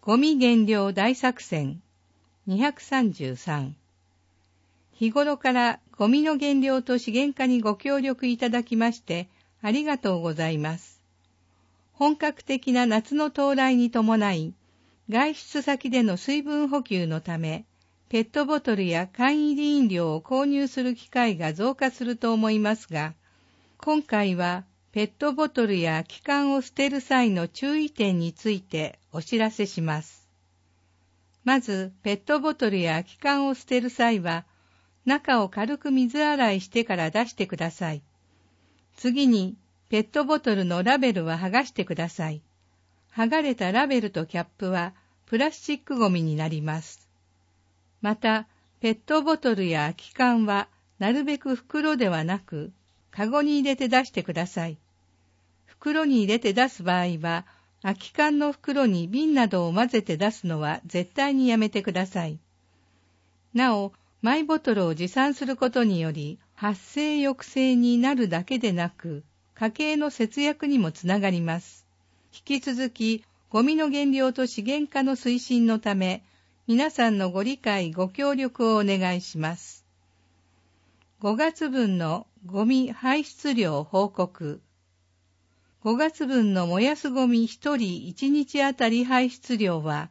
ゴミ減量大作戦233。日頃からゴミの減量と資源化にご協力いただきましてありがとうございます。本格的な夏の到来に伴い、外出先での水分補給のため、ペットボトルや缶入り飲料を購入する機会が増加すると思いますが、今回はペットボトルや器官を捨てる際の注意点についてお知らせします。まず、ペットボトルや器官を捨てる際は、中を軽く水洗いしてから出してください。次に、ペットボトルのラベルは剥がしてください。剥がれたラベルとキャップはプラスチックゴミになります。また、ペットボトルや器官はなるべく袋ではなく、カゴに入れて出してください。袋に入れて出す場合は、空き缶の袋に瓶などを混ぜて出すのは絶対にやめてください。なお、マイボトルを持参することにより、発生抑制になるだけでなく、家計の節約にもつながります。引き続き、ゴミの減量と資源化の推進のため、皆さんのご理解ご協力をお願いします。5月分のゴミ排出量報告。5月分の燃やすゴミ1人1日あたり排出量は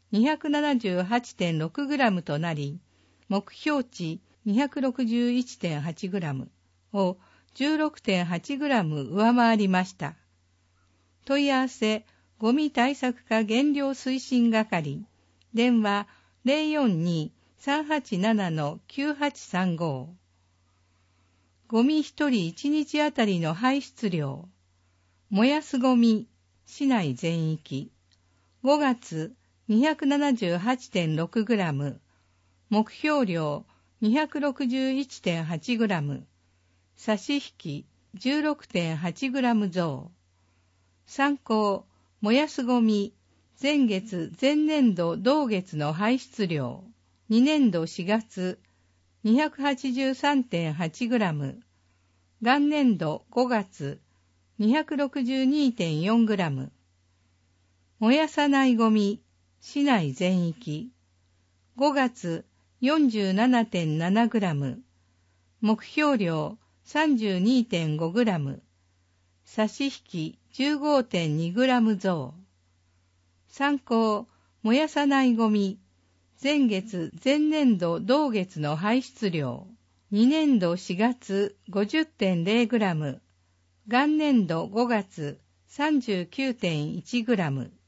278.6g となり、目標値 261.8g を 16.8g 上回りました。問い合わせ、ゴミ対策課減量推進係、電話 042-387-9835。ゴミ1人1日あたりの排出量。燃やすゴミ、市内全域。5月 278.6g。目標量 261.8g。差し引き 16.8g 増。参考、燃やすゴミ、前月前年度同月の排出量。2年度4月 283.8g。元年度5月 262.4g。燃やさないゴミ、市内全域。5月 47.7g。目標量 32.5g。差し引き 15.2g 増。参考、燃やさないゴミ、前月前年度同月の排出量。2年度4月 50.0g。元年度5月 39.1g。